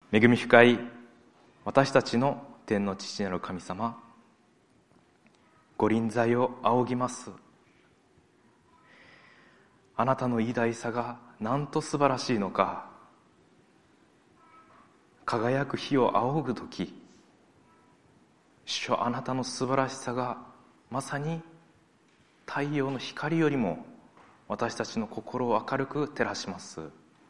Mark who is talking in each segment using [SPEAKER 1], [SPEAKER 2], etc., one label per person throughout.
[SPEAKER 1] 恵み深い私たちの天の父なる神様、ご臨在を仰ぎます。あなたの偉大さがなんと素晴らしいのか。輝く日を仰ぐとき、主よ、あなたの素晴らしさがまさに太陽の光よりも私たちの心を明るく照らします。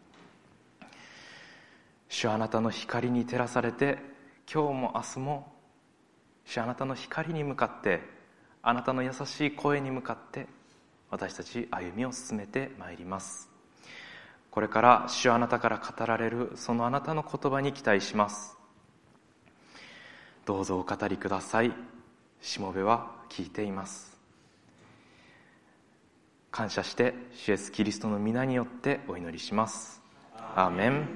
[SPEAKER 1] 主よ、あなたの光に照らされて、今日も明日も主よ、あなたの光に向かって、あなたの優しい声に向かって私たち歩みを進めてまいります。これから主よ、あなたから語られるそのあなたの言葉に期待します。どうぞお語りください。しもべは聞いています。感謝して主イエスキリストの皆によってお祈りします。アーメン。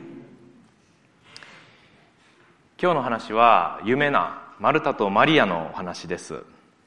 [SPEAKER 1] 今日の話は有名なマルタとマリアのお話です。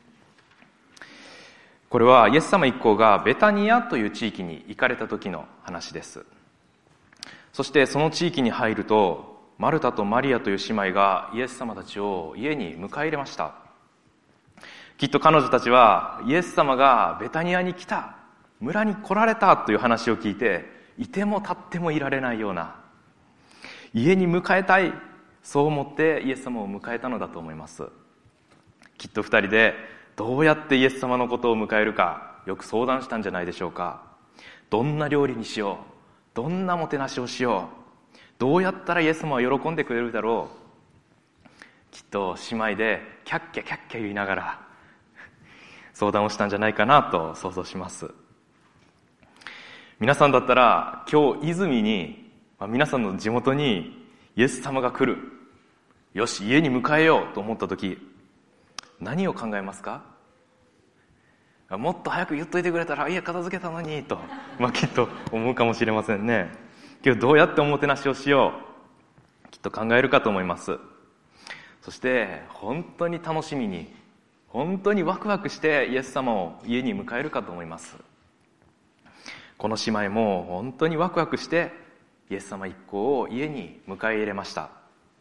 [SPEAKER 1] これはイエス様一行がベタニアという地域に行かれた時の話です。そしてその地域に入ると、マルタとマリアという姉妹がイエス様たちを家に迎え入れました。きっと彼女たちはイエス様がベタニアに来た、村に来られたという話を聞いて、いても立ってもいられないような、家に迎えたい、そう思ってイエス様を迎えたのだと思います。きっと二人でどうやってイエス様のことを迎えるかよく相談したんじゃないでしょうか。どんな料理にしよう、どんなもてなしをしよう、どうやったらイエス様は喜んでくれるだろう。きっと姉妹でキャッキャキャッキャ言いながら相談をしたんじゃないかなと想像します。皆さんだったら今日泉に、皆さんの地元にイエス様が来る、よし家に迎えようと思った時、何を考えますか？もっと早く言っといてくれたら家片付けたのにと、きっと思うかもしれませんね。今日どうやっておもてなしをしよう、きっと考えるかと思います。そして本当に楽しみに、本当にワクワクしてイエス様を家に迎えるかと思います。この姉妹も本当にワクワクしてイエス様一行を家に迎え入れました。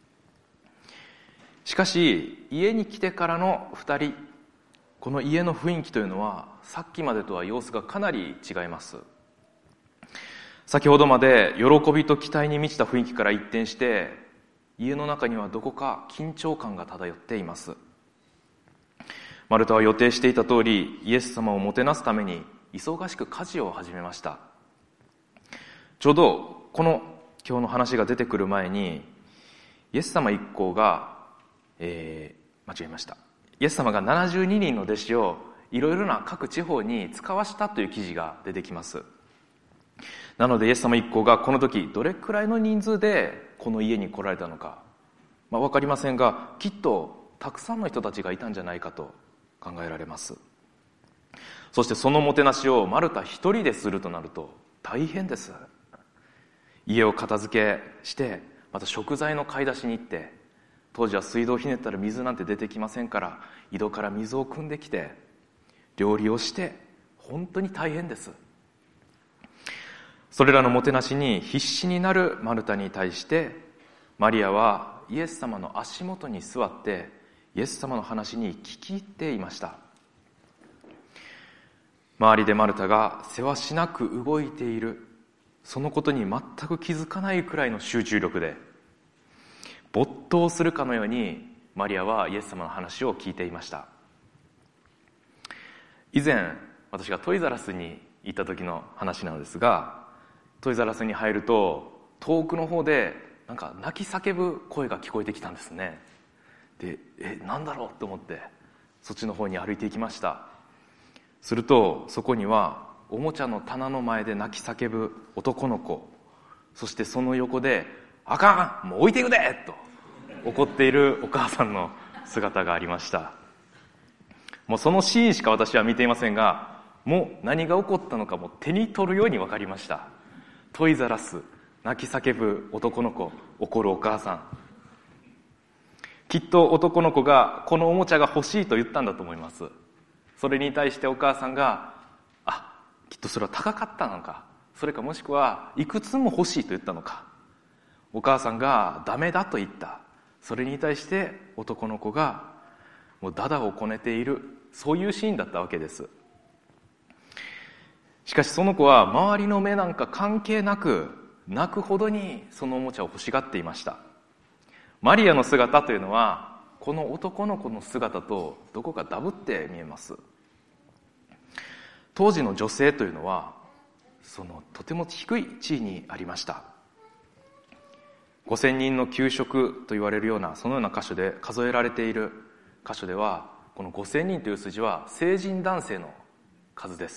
[SPEAKER 1] しかし家に来てからの二人、この家の雰囲気というのはさっきまでとは様子がかなり違います。先ほどまで喜びと期待に満ちた雰囲気から一転して、家の中にはどこか緊張感が漂っています。マルタは予定していた通りイエス様をもてなすために忙しく家事を始めました。ちょうどこの今日の話が出てくる前に、イエス様一行が、間違えました。イエス様が72人の弟子をいろいろな各地方に使わしたという記事が出てきます。なのでイエス様一行がこの時どれくらいの人数でこの家に来られたのか、わかりませんが、きっとたくさんの人たちがいたんじゃないかと考えられます。そしてそのもてなしをマルタ一人でするとなると大変です。家を片付けして、また食材の買い出しに行って、当時は水道をひねったら水なんて出てきませんから、井戸から水を汲んできて料理をして、本当に大変です。それらのもてなしに必死になるマルタに対して、マリアはイエス様の足元に座ってイエス様の話に聞き入っていました。周りでマルタがせわしなく動いている、そのことに全く気づかないくらいの集中力で、没頭するかのようにマリアはイエス様の話を聞いていました。以前私がトイザらスに行った時の話なのですが、トイザらスに入ると遠くの方でなんか泣き叫ぶ声が聞こえてきたんですね。で、なんだろうと思ってそっちの方に歩いていきました。するとそこにはおもちゃの棚の前で泣き叫ぶ男の子、そしてその横であかん、もう置いていくでと怒っているお母さんの姿がありました。もうそのシーンしか私は見ていませんが、もう何が起こったのかも手に取るように分かりました。トイザらス、泣き叫ぶ男の子、怒るお母さん。きっと男の子がこのおもちゃが欲しいと言ったんだと思います。それに対してお母さんが、きっとそれは高かったのか、それかもしくはいくつも欲しいと言ったのか、 お母さんがダメだと言った。それに対して男の子がもうダダをこねている、そういうシーンだったわけです。しかしその子は周りの目なんか関係なく、泣くほどにそのおもちゃを欲しがっていました。マリアの姿というのはこの男の子の姿とどこかダブって見えます。当時の女性というのはとても低い地位にありました。5000人の給食と言われるような、そのような箇所で数えられている箇所では、この5000人という数字は成人男性の数です。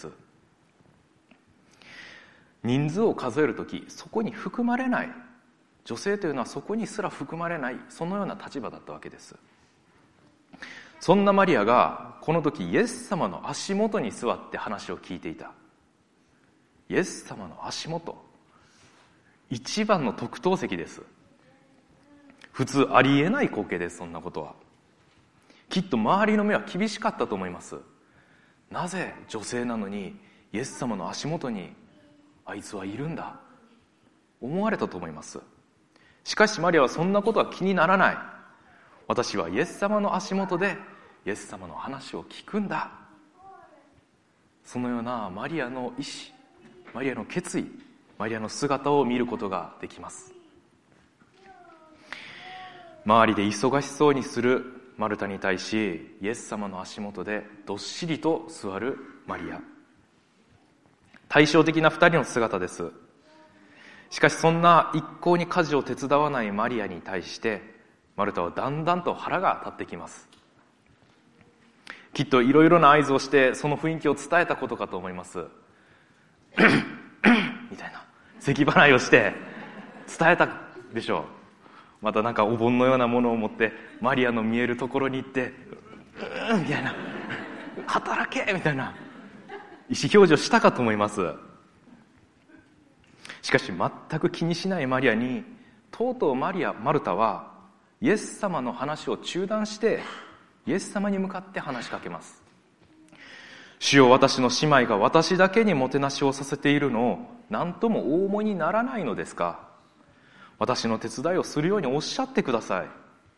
[SPEAKER 1] 人数を数えるとき、そこに含まれない、女性というのはそこにすら含まれない、そのような立場だったわけです。そんなマリアがこの時イエス様の足元に座って話を聞いていた。イエス様の足元、一番の特等席です。普通ありえない光景です。そんなことはきっと周りの目は厳しかったと思います。なぜ女性なのにイエス様の足元にあいつはいるんだ、思われたと思います。しかしマリアはそんなことは気にならない。私はイエス様の足元でイエス様の話を聞くんだ。そのようなマリアの意志、マリアの決意、マリアの姿を見ることができます。周りで忙しそうにするマルタに対し、イエス様の足元でどっしりと座るマリア。対照的な二人の姿です。しかしそんな一向に家事を手伝わないマリアに対してマルタはだんだんと腹が立ってきます。きっといろいろな合図をしてその雰囲気を伝えたことかと思います。みたいな咳払いをして伝えたでしょう。またなんかお盆のようなものを持ってマリアの見えるところに行ってみたいな、働けみたいな意思表示をしたかと思います。しかし全く気にしないマリアに、とうとうマルタはイエス様の話を中断してイエス様に向かって話しかけます。主よ、私の姉妹が私だけにもてなしをさせているのを何ともお思いにならないのですか。私の手伝いをするようにおっしゃってください。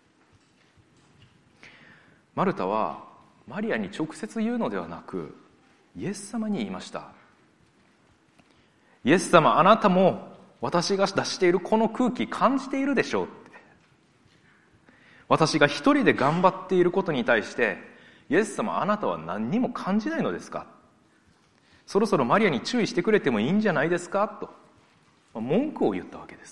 [SPEAKER 1] マルタはマリアに直接言うのではなくイエス様に言いました。イエス様、あなたも私が出しているこの空気感じているでしょうって。私が一人で頑張っていることに対してイエス様、あなたは何にも感じないのですか。そろそろマリアに注意してくれてもいいんじゃないですかと文句を言ったわけです。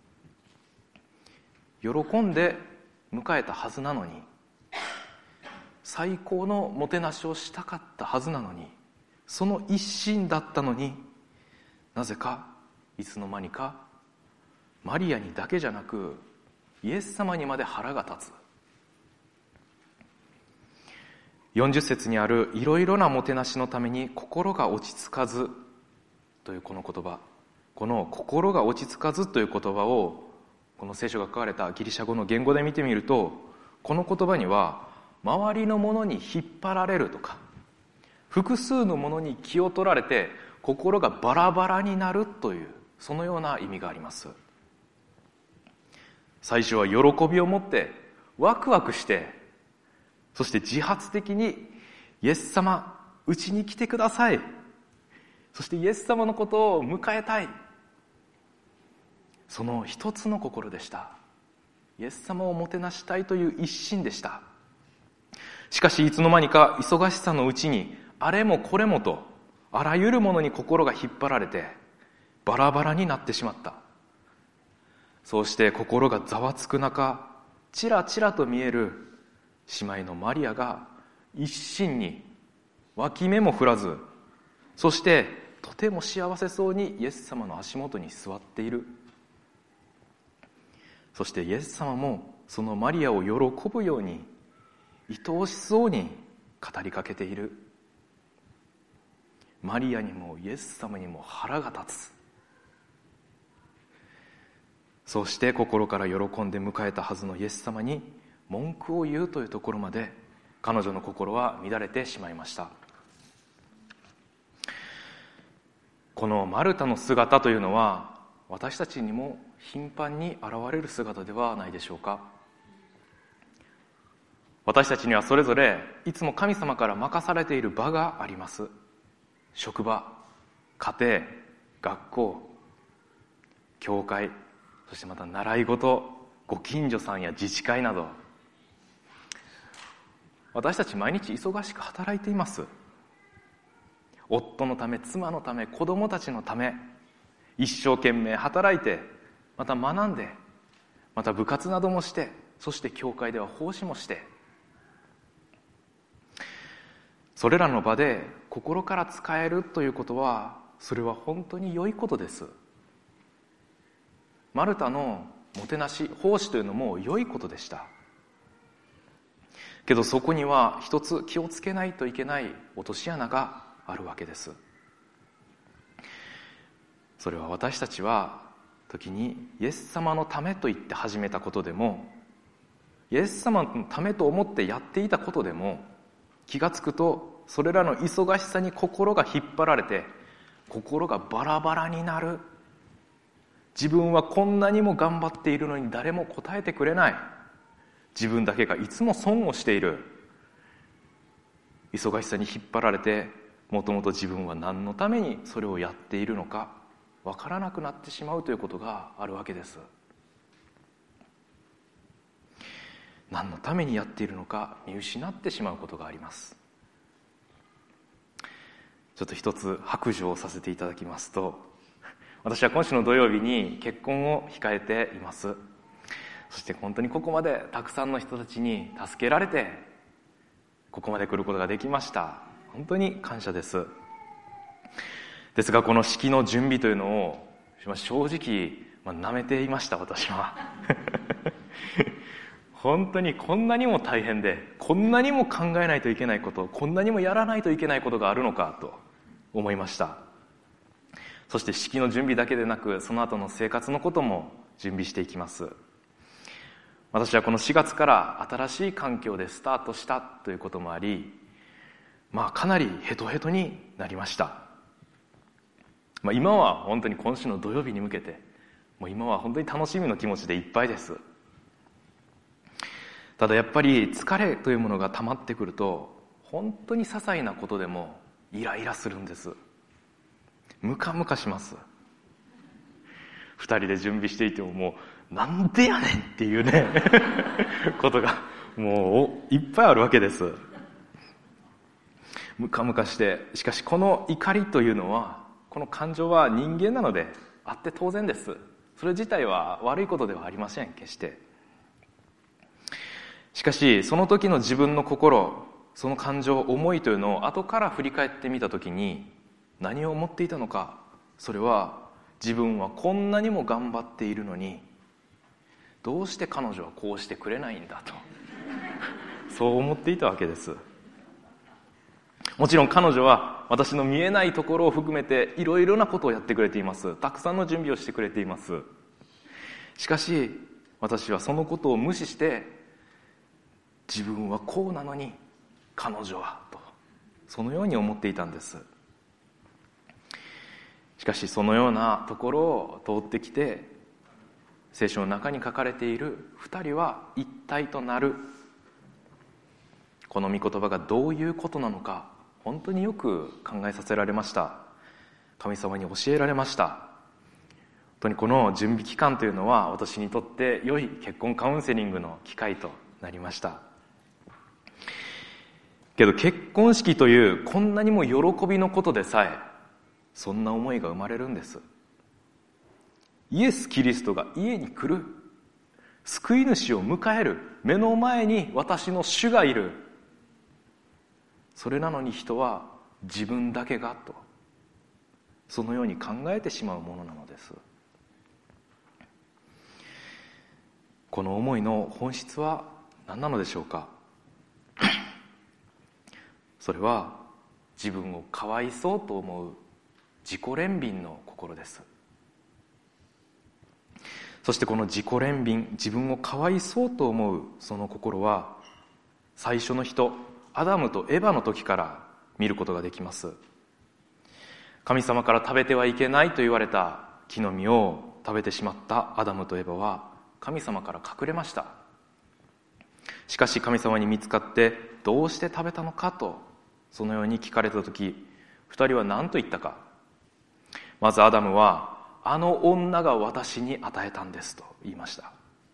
[SPEAKER 1] 喜んで迎えたはずなのに、最高のもてなしをしたかったはずなのに、その一心だったのに、なぜかいつの間にかマリアにだけじゃなくイエス様にまで腹が立つ。40節にあるいろいろなもてなしのために心が落ち着かずというこの言葉、この心が落ち着かずという言葉をこの聖書が書かれたギリシャ語の言語で見てみると、この言葉には周りのものに引っ張られるとか、複数のものに気を取られて心がバラバラになるという、そのような意味があります。最初は喜びを持ってワクワクして、そして自発的にイエス様、うちに来てください、そしてイエス様のことを迎えたい、その一つの心でした。イエス様をもてなしたいという一心でした。しかしいつの間にか忙しさのうちにあれもこれもとあらゆるものに心が引っ張られてバラバラになってしまった。そうして心がざわつく中、ちらちらと見える姉妹のマリアが一心に脇目も振らず、そしてとても幸せそうにイエス様の足元に座っている。そしてイエス様もそのマリアを喜ぶように愛おしそうに語りかけている。マリアにもイエス様にも腹が立つ。そして心から喜んで迎えたはずのイエス様に文句を言うというところまで彼女の心は乱れてしまいました。このマルタの姿というのは私たちにも頻繁に現れる姿ではないでしょうか。私たちにはそれぞれいつも神様から任されている場があります。職場、家庭、学校、教会、そしてまた習い事、ご近所さんや自治会など、私たち毎日忙しく働いています。夫のため、妻のため、子供たちのため、一生懸命働いて、また学んで、また部活などもして、そして教会では奉仕もして、それらの場で心から使えるということは、それは本当に良いことです。マルタのもてなし、奉仕というのも良いことでした。けどそこには一つ気をつけないといけない落とし穴があるわけです。それは私たちは時にイエス様のためと言って始めたことでも、イエス様のためと思ってやっていたことでも、気がつくとそれらの忙しさに心が引っ張られて、心がバラバラになる。自分はこんなにも頑張っているのに誰も答えてくれない。自分だけがいつも損をしている。忙しさに引っ張られて、もともと自分は何のためにそれをやっているのかわからなくなってしまうということがあるわけです。何のためにやっているのか見失ってしまうことがあります。ちょっと一つ白状をさせていただきますと、私は今週の土曜日に結婚を控えています。そして本当にここまでたくさんの人たちに助けられてここまで来ることができました。本当に感謝です。ですがこの式の準備というのを正直舐めていました。私は本当にこんなにも大変で、こんなにも考えないといけないこと、こんなにもやらないといけないことがあるのかと思いました。そして式の準備だけでなく、その後の生活のことも準備していきます。私はこの4月から新しい環境でスタートしたということもあり、かなりヘトヘトになりました。今は本当に今週の土曜日に向けて、もう今は本当に楽しみの気持ちでいっぱいです。ただやっぱり疲れというものが溜まってくると、本当に些細なことでもイライラするんです。ムカムカします。二人で準備していてももうなんでやねんっていうねことがもういっぱいあるわけです。ムカムカして、しかしこの怒りというのは、この感情は人間なのであって当然です。それ自体は悪いことではありません、決して。しかしその時の自分の心、その感情、思いというのを後から振り返ってみた時に何を思っていたのか、それは自分はこんなにも頑張っているのにどうして彼女はこうしてくれないんだとそう思っていたわけです。もちろん彼女は私の見えないところを含めていろいろなことをやってくれています。たくさんの準備をしてくれています。しかし私はそのことを無視して、自分はこうなのに彼女はと、そのように思っていたんです。しかしそのようなところを通ってきて、聖書の中に書かれている二人は一体となる、この御言葉がどういうことなのか、本当によく考えさせられました。神様に教えられました。本当にこの準備期間というのは私にとって良い結婚カウンセリングの機会となりました。けど結婚式というこんなにも喜びのことでさえ、そんな思いが生まれるんです。イエス・キリストが家に来る、救い主を迎える、目の前に私の主がいる。それなのに人は自分だけがと、そのように考えてしまうものなのです。この思いの本質は何なのでしょうか。それは自分をかわいそうと思う自己憐憫の心です。そしてこの自己憐憫、自分をかわいそうと思うその心は、最初の人アダムとエバの時から見ることができます。神様から食べてはいけないと言われた木の実を食べてしまったアダムとエバは神様から隠れました。しかし神様に見つかって、どうして食べたのかとそのように聞かれたとき、二人は何と言ったか。まずアダムは、あの女が私に与えたんですと言いました。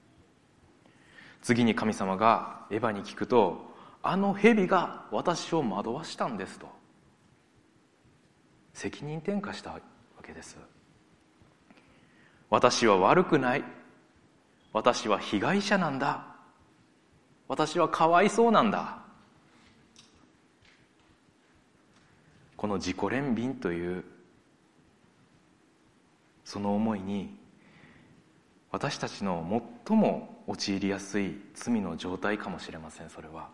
[SPEAKER 1] 次に神様がエバに聞くと、あの蛇が私を惑わしたんですと責任転嫁したわけです。私は悪くない。私は被害者なんだ。私はかわいそうなんだ。この自己憐憫というその思いに、私たちの最も陥りやすい罪の状態かもしれません。それは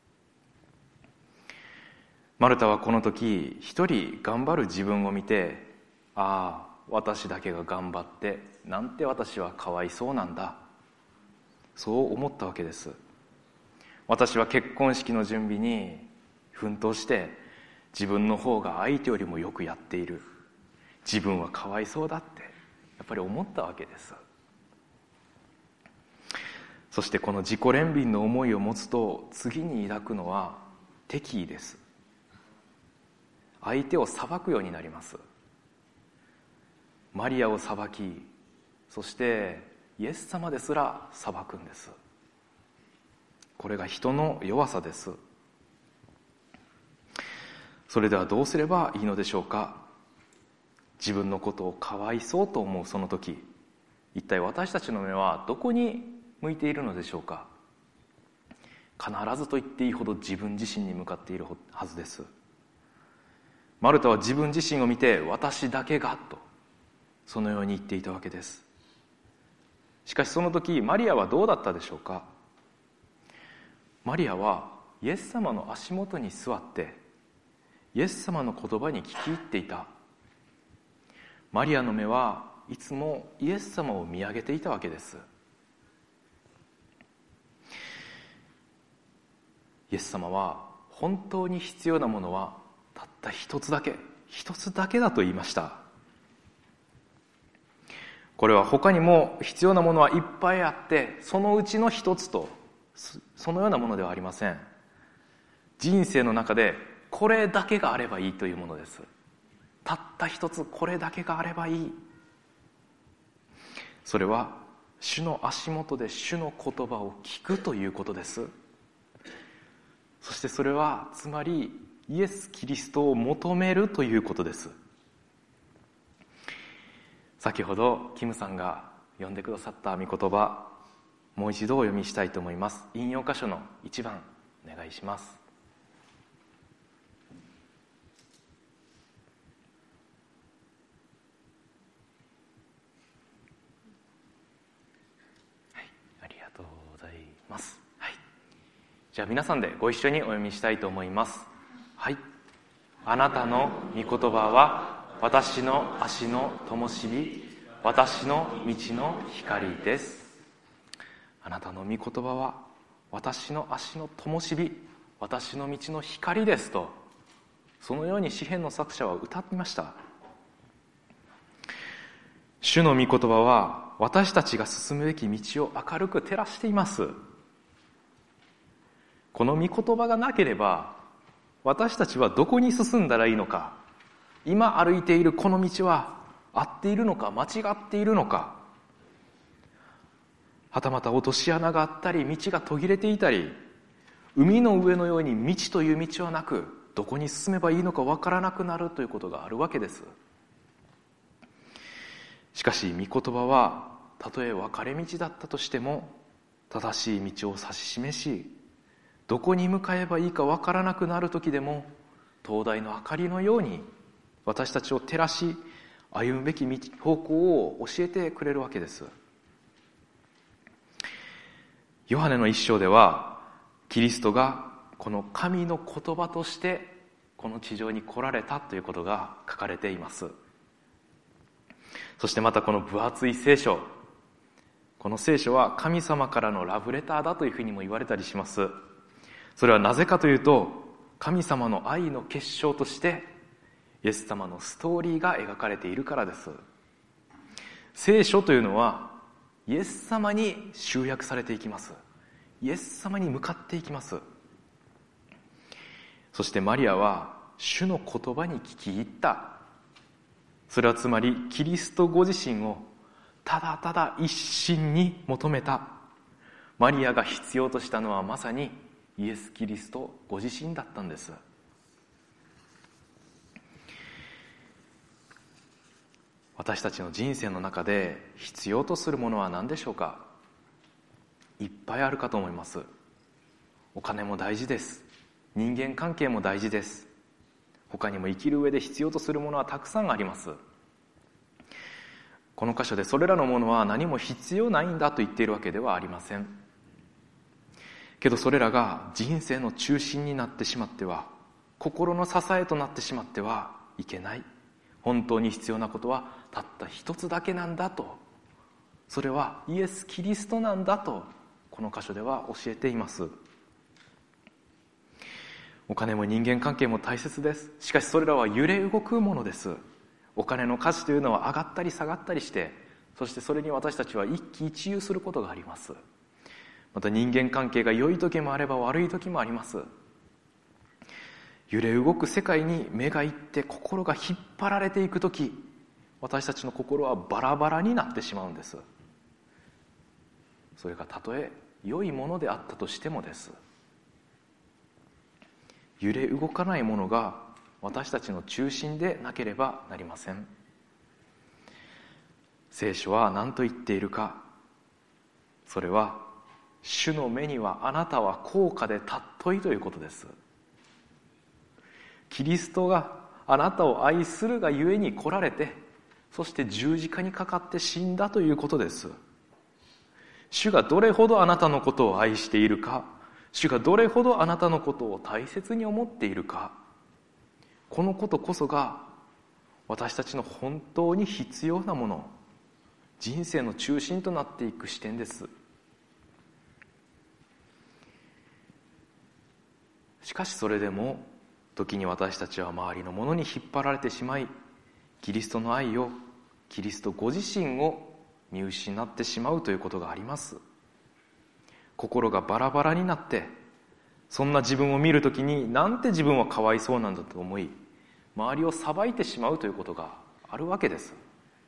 [SPEAKER 1] マルタはこの時一人頑張る自分を見て、ああ私だけが頑張ってなんて私はかわいそうなんだ、そう思ったわけです。私は結婚式の準備に奮闘して自分の方が相手よりもよくやっている、自分はかわいそうだってやっぱり思ったわけです。そしてこの自己憐憫の思いを持つと、次に抱くのは敵意です。相手を裁くようになります。マリアを裁き、そしてイエス様ですら裁くんです。これが人の弱さです。それではどうすればいいのでしょうか。自分のことをかわいそうと思うその時、一体私たちの目はどこに向いているのでしょうか。必ずと言っていいほど自分自身に向かっているはずです。マルタは自分自身を見て、私だけがとそのように言っていたわけです。しかしその時マリアはどうだったでしょうか。マリアはイエス様の足元に座ってイエス様の言葉に聞き入っていた。マリアの目はいつもイエス様を見上げていたわけです。イエス様は本当に必要なものはたった一つだけだと言いました。これは他にも必要なものはいっぱいあって、そのうちの一つとそのようなものではありません。人生の中でこれだけがあればいいというものです。たった一つ、これだけがあればいい。それは主の足元で主の言葉を聞くということです。そしてそれはつまりイエス・キリストを求めるということです。先ほどキムさんが読んでくださった御言葉、もう一度お読みしたいと思います。引用箇所の1番お願いします。はい、ありがとうございます。はい、じゃあ皆さんでご一緒にお読みしたいと思います。はい。あなたの御言葉は私の足の灯火、私の道の光です。あなたの御言葉は私の足の灯火、私の道の光ですと、そのように詩編の作者は歌っていました。主の御言葉は私たちが進むべき道を明るく照らしています。この御言葉がなければ私たちはどこに進んだらいいのか、今歩いているこの道は合っているのか間違っているのか、はたまた落とし穴があったり道が途切れていたり、海の上のように道という道はなく、どこに進めばいいのか分からなくなるということがあるわけです。しかし御言葉はたとえ分かれ道だったとしても正しい道を指し示し、どこに向かえばいいか分からなくなる時でも灯台の明かりのように私たちを照らし、歩むべき方向を教えてくれるわけです。ヨハネの一章ではキリストがこの神の言葉としてこの地上に来られたということが書かれています。そしてまたこの分厚い聖書、この聖書は神様からのラブレターだというふうにも言われたりします。それはなぜかというと、神様の愛の結晶としてイエス様のストーリーが描かれているからです。 聖書というのはイエス様に集約されていきます。イエス様に向かっていきます。そしてマリアは主の言葉に聞き入った。それはつまりキリストご自身をただただ一心に求めた。マリアが必要としたのはまさにイエス・キリストご自身だったんです。私たちの人生の中で必要とするものは何でしょうか。いっぱいあるかと思います。お金も大事です。人間関係も大事です。他にも生きる上で必要とするものはたくさんあります。この箇所でそれらのものは何も必要ないんだと言っているわけではありません。けどそれらが人生の中心になってしまっては、心の支えとなってしまってはいけない。本当に必要なことはたった一つだけなんだと、それはイエス・キリストなんだとこの箇所では教えています。お金も人間関係も大切です。しかしそれらは揺れ動くものです。お金の価値というのは上がったり下がったりして、そしてそれに私たちは一喜一憂することがあります。また人間関係が良い時もあれば悪い時もあります。揺れ動く世界に目がいって心が引っ張られていく時、私たちの心はバラバラになってしまうんです。それがたとえ良いものであったとしてもです。揺れ動かないものが私たちの中心でなければなりません。聖書は何と言っているか。それは主の目にはあなたは高価で尊いということです。キリストがあなたを愛するがゆえに来られて、そして十字架にかかって死んだということです。主がどれほどあなたのことを愛しているか、主がどれほどあなたのことを大切に思っているか、このことこそが私たちの本当に必要なもの、人生の中心となっていく視点です。しかしそれでも時に私たちは周りのものに引っ張られてしまい、キリストの愛を、キリストご自身を見失ってしまうということがあります。心がバラバラになって、そんな自分を見るときになんて自分はかわいそうなんだと思い、周りを裁いてしまうということがあるわけです。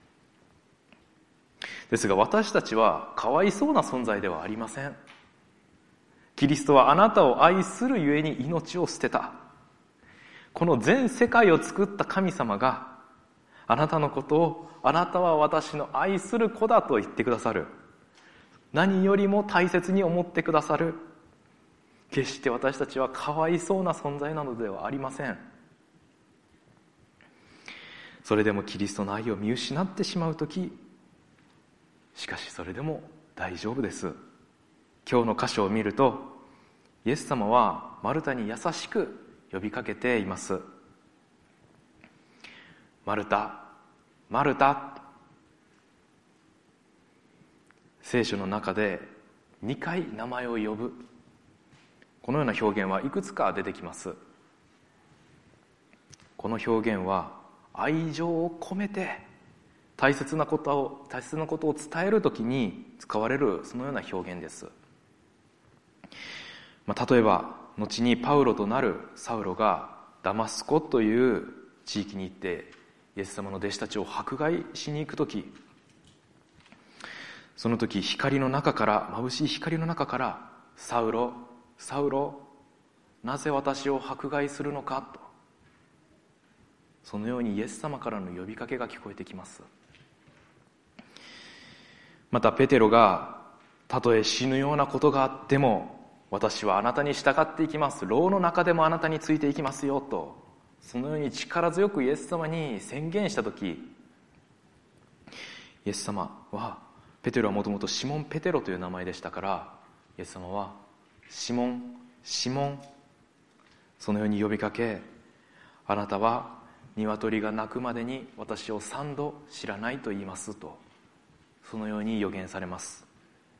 [SPEAKER 1] ですが私たちはかわいそうな存在ではありません。キリストはあなたを愛するゆえに命を捨てた。この全世界を作った神様があなたのことを、あなたは私の愛する子だと言ってくださる。何よりも大切に思ってくださる。決して私たちはかわいそうな存在なのではありません。それでもキリストの愛を見失ってしまうとき、しかしそれでも大丈夫です。今日の箇所を見ると、イエス様はマルタに優しく呼びかけています。マルタ、マルタ。聖書の中で2回名前を呼ぶ、このような表現はいくつか出てきます。この表現は愛情を込めて大切なことを伝えるときに使われる、そのような表現です。例えば後にパウロとなるサウロがダマスコという地域に行ってイエス様の弟子たちを迫害しに行くとき、その時光の中から、眩しい光の中から、サウロ、サウロ、なぜ私を迫害するのかと、そのようにイエス様からの呼びかけが聞こえてきます。またペテロが、たとえ死ぬようなことがあっても私はあなたに従っていきます、牢の中でもあなたについていきますよと、そのように力強くイエス様に宣言したとき、イエス様は、ペテロはもともとシモン・ペテロという名前でしたから、イエス様はシモン、シモン、そのように呼びかけ、あなたは鶏が鳴くまでに私を3度知らないと言いますと、そのように予言されます。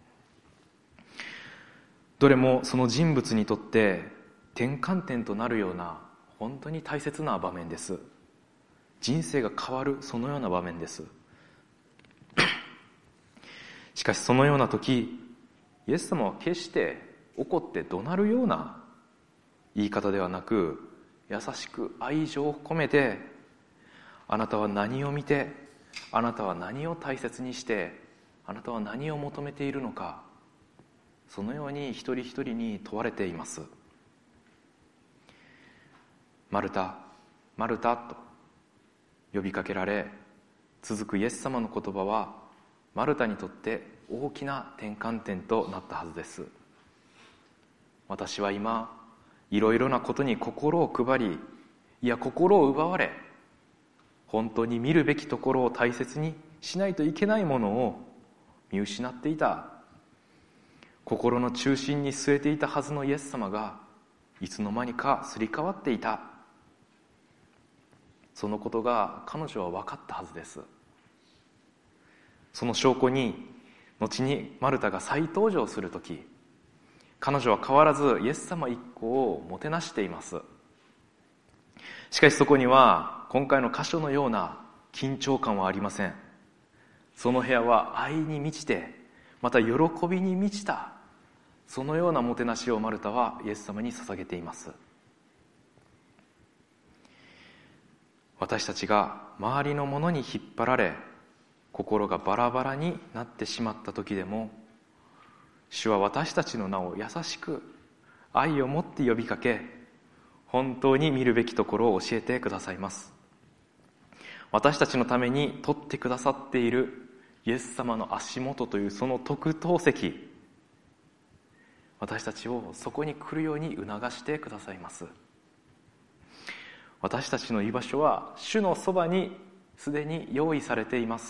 [SPEAKER 1] どれもその人物にとって転換点となるような本当に大切な場面です。人生が変わる、そのような場面です。 しかしそのような時、イエス様は決して怒って怒鳴るような言い方ではなく、優しく愛情を込めて、あなたは何を見て、あなたは何を大切にして、あなたは何を求めているのか、そのように一人一人に問われています。マルタ、マルタと呼びかけられ続くイエス様の言葉は、マルタにとって大きな転換点となったはずです。私は今いろいろなことに心を配り、いや心を奪われ、本当に見るべきところを大切にしないといけないものを見失っていた。心の中心に据えていたはずのイエス様がいつの間にかすり替わっていた。そのことが彼女は分かったはずです。その証拠に、後にマルタが再登場するとき、彼女は変わらずイエス様一行をもてなしています。しかしそこには今回の箇所のような緊張感はありません。その部屋は愛に満ちて、また喜びに満ちた、そのようなもてなしをマルタはイエス様に捧げています。私たちが周りのものに引っ張られ、心がバラバラになってしまった時でも、主は私たちの名を優しく愛を持って呼びかけ、本当に見るべきところを教えてくださいます。私たちのために取ってくださっているイエス様の足元というその特等席、私たちをそこに来るように促してくださいます。私たちの居場所は主のそばにすでに用意されています。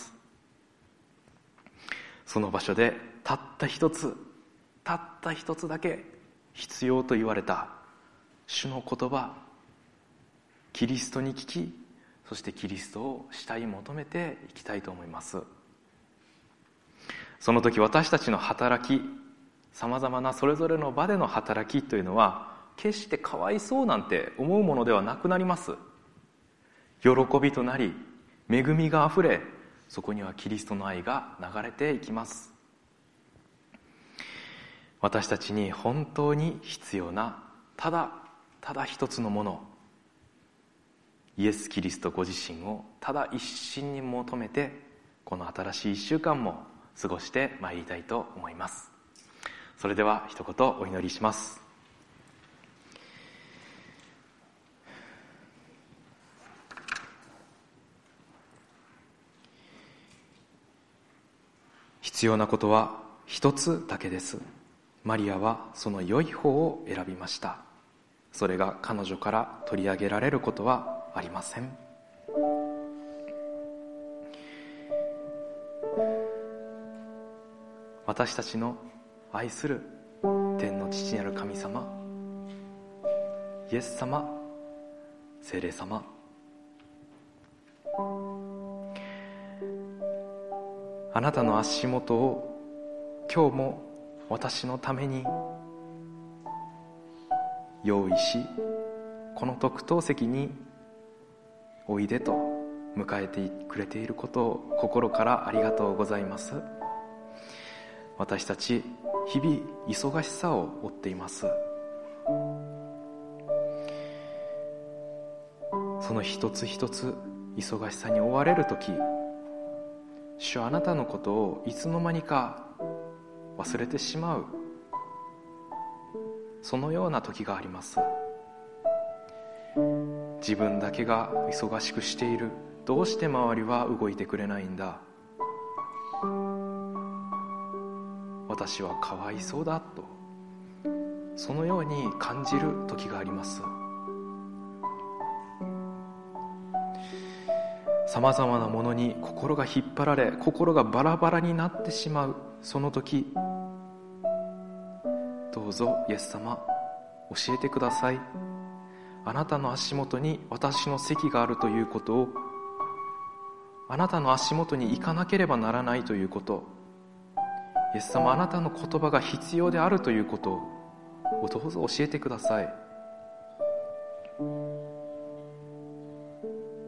[SPEAKER 1] その場所でたった一つだけ必要と言われた主の言葉、キリストに聞き、そしてキリストを慕い求めていきたいと思います。その時私たちの働き、さまざまなそれぞれの場での働きというのは、決してかわいそうなんて思うものではなくなります。喜びとなり、恵みがあふれ、そこにはキリストの愛が流れていきます。私たちに本当に必要なただ一つのもの、イエス・キリストご自身をただ一心に求めて、この新しい一週間も過ごしてまいりたいと思います。それでは一言お祈りします。必要なことは一つだけです。マリアはその良い方を選びました。それが彼女から取り上げられることはありません。私たちの愛する天の父なる神様、イエス様、聖霊様、あなたの足元を今日も私のために用意し、この特等席においでと迎えてくれていることを心からありがとうございます。私たち日々忙しさを負っています。その一つ一つ忙しさに追われるとき、主はあなたのことをいつの間にか忘れてしまう、そのような時があります。自分だけが忙しくしている、どうして周りは動いてくれないんだ、私はかわいそうだと、そのように感じる時があります。さまざまなものに心が引っ張られ、心がバラバラになってしまうその時、どうぞイエス様教えてください。あなたの足元に私の席があるということを、あなたの足元に行かなければならないということ、イエス様あなたの言葉が必要であるということをどうぞ教えてください。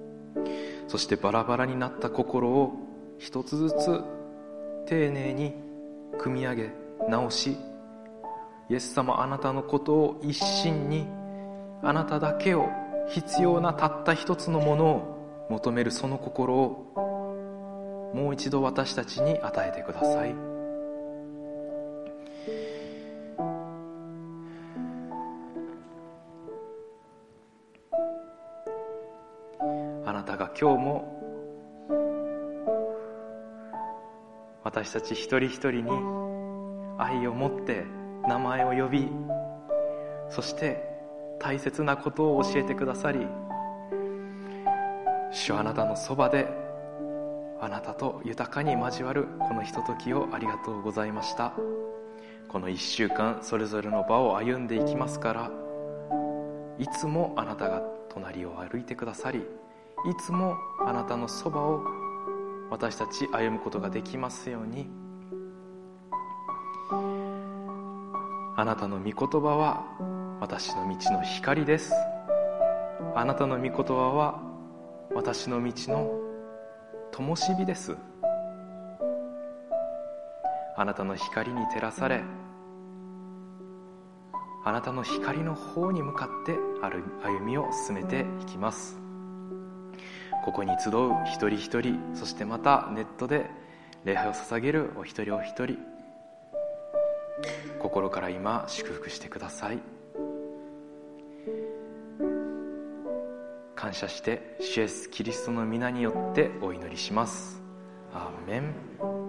[SPEAKER 1] そしてバラバラになった心を一つずつ丁寧に組み上げ直し、イエス様、あなたのことを一心に、あなただけを、必要なたった一つのものを求めるその心をもう一度私たちに与えてください。あなたが今日も私たち一人一人に愛を持って名前を呼び、そして大切なことを教えてくださり、主はあなたのそばであなたと豊かに交わるこのひとときをありがとうございました。この1週間それぞれの場を歩んでいきますから、いつもあなたが隣を歩いてくださり、いつもあなたのそばを私たち歩むことができますように。あなたの御言葉は私の道の光です。あなたの御言葉は私の道の灯火です。あなたの光に照らされ、あなたの光の方に向かって歩みを進めていきます。ここに集う一人一人、そしてまたネットで礼拝を捧げるお一人お一人、心から今祝福してください。感謝して主イエスキリストの皆によってお祈りします。アーメン。